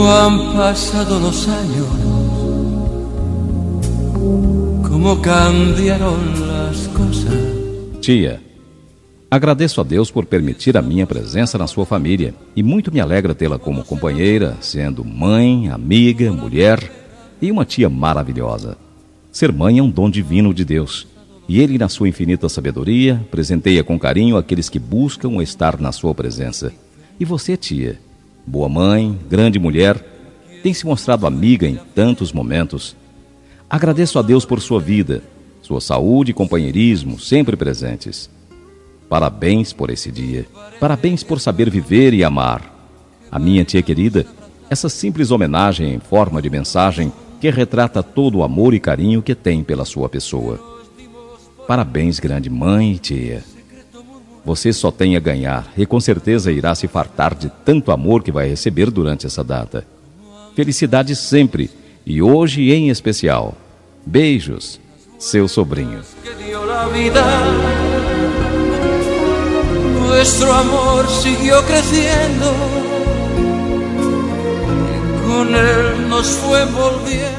han pasado los años, como cambiaron las cosas. Tia, agradeço a Deus por permitir a minha presença na sua família e muito me alegra tê-la como companheira, sendo mãe, amiga, mulher e uma tia maravilhosa. Ser mãe é um dom divino de Deus e Ele, na sua infinita sabedoria, presenteia com carinho aqueles que buscam estar na sua presença. E você, tia, boa mãe, grande mulher, tem se mostrado amiga em tantos momentos. Agradeço a Deus por sua vida, sua saúde e companheirismo sempre presentes. Parabéns por esse dia. Parabéns por saber viver e amar. A minha tia querida, essa simples homenagem em forma de mensagem que retrata todo o amor e carinho que tem pela sua pessoa. Parabéns, grande mãe e tia. Você só tem a ganhar e com certeza irá se fartar de tanto amor que vai receber durante essa data. Felicidades sempre e hoje em especial. Beijos, seu sobrinho. Nuestro amor siguió creciendo, con él nos fue envolviendo.